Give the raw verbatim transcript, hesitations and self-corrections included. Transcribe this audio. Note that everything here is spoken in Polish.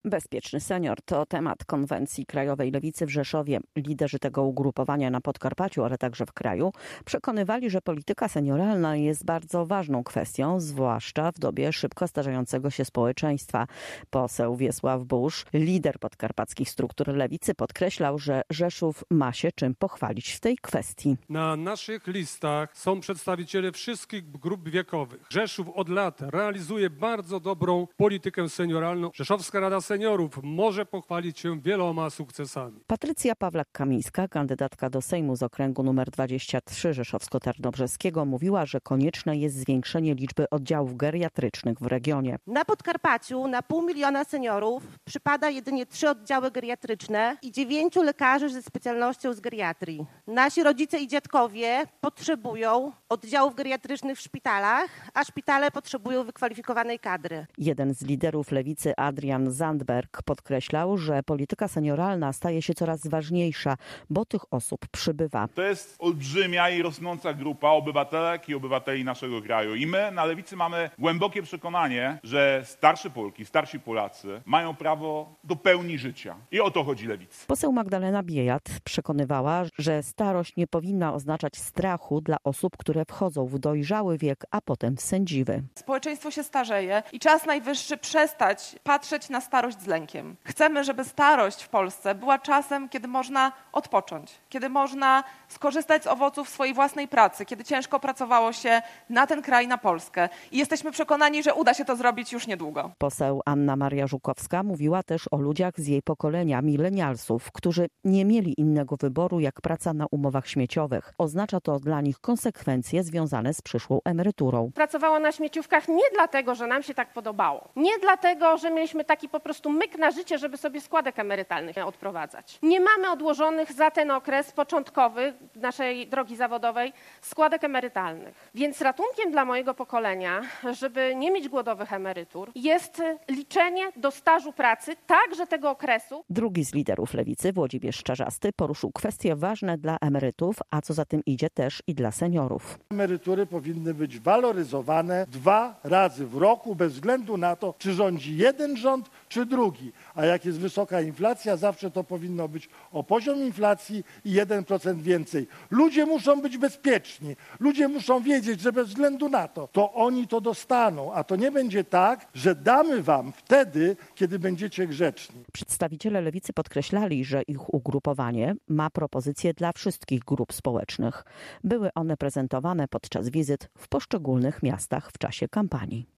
Bezpieczny senior to temat konwencji Krajowej Lewicy w Rzeszowie. Liderzy tego ugrupowania na Podkarpaciu, ale także w kraju, przekonywali, że polityka senioralna jest bardzo ważną kwestią, zwłaszcza w dobie szybko starzejącego się społeczeństwa. Poseł Wiesław Buż, lider podkarpackich struktur Lewicy, podkreślał, że Rzeszów ma się czym pochwalić w tej kwestii. Na naszych listach są przedstawiciele wszystkich grup wiekowych. Rzeszów od lat realizuje bardzo dobrą politykę senioralną. Rzeszowska Rada Seniorów może pochwalić się wieloma sukcesami. Patrycja Pawlak-Kamińska, kandydatka do Sejmu z okręgu nr dwadzieścia trzy Rzeszowsko-Tarnobrzeskiego, mówiła, że konieczne jest zwiększenie liczby oddziałów geriatrycznych w regionie. Na Podkarpaciu na pół miliona seniorów przypada jedynie trzy oddziały geriatryczne i dziewięciu lekarzy ze specjalnością z geriatrii. Nasi rodzice i dziadkowie potrzebują oddziałów geriatrycznych w szpitalach, a szpitale potrzebują wykwalifikowanej kadry. Jeden z liderów Lewicy, Adrian Zandberg, podkreślał, że polityka senioralna staje się coraz ważniejsza, bo tych osób przybywa. To jest olbrzymia i rosnąca grupa obywatelek i obywateli naszego kraju. I my na Lewicy mamy głębokie przekonanie, że starsze Polki, starsi Polacy mają prawo do pełni życia. I o to chodzi Lewicy. Poseł Magdalena Biejat przekonywała, że starość nie powinna oznaczać strachu dla osób, które wchodzą w dojrzały wiek, a potem w sędziwy. Społeczeństwo się starzeje i czas najwyższy przestać patrzeć na starość z lękiem. Chcemy, żeby starość w Polsce była czasem, kiedy można odpocząć, kiedy można skorzystać z owoców swojej własnej pracy, kiedy ciężko pracowało się na ten kraj, na Polskę. I jesteśmy przekonani, że uda się to zrobić już niedługo. Poseł Anna Maria Żukowska mówiła też o ludziach z jej pokolenia, milenialsów, którzy nie mieli innego wyboru jak praca na umowach śmieciowych. Oznacza to dla nich konsekwencje związane z przyszłą emeryturą. Pracowała na śmieciówkach nie dlatego, że nam się tak podobało. Nie dlatego, że mieliśmy taki po prostu myk na życie, żeby sobie składek emerytalnych odprowadzać. Nie mamy odłożonych za ten okres początkowy naszej drogi zawodowej składek emerytalnych. Więc ratunkiem dla mojego pokolenia, żeby nie mieć głodowych emerytur, jest liczenie do stażu pracy także tego okresu. Drugi z liderów Lewicy, Włodzimierz Czarzasty, poruszył kwestie ważne dla emerytów, a co za tym idzie też i dla seniorów. Emerytury powinny być waloryzowane dwa razy w roku, bez względu na to, czy rządzi jeden rząd, czy drugi. A jak jest wysoka inflacja, zawsze to powinno być o poziom inflacji i jeden procent więcej. Ludzie muszą być bezpieczni. Ludzie muszą wiedzieć, że bez względu na to, to oni to dostaną. A to nie będzie tak, że damy wam wtedy, kiedy będziecie grzeczni. Przedstawiciele Lewicy podkreślali, że ich ugrupowanie ma propozycje dla wszystkich grup społecznych. Były one prezentowane podczas wizyt w poszczególnych miastach w czasie kampanii.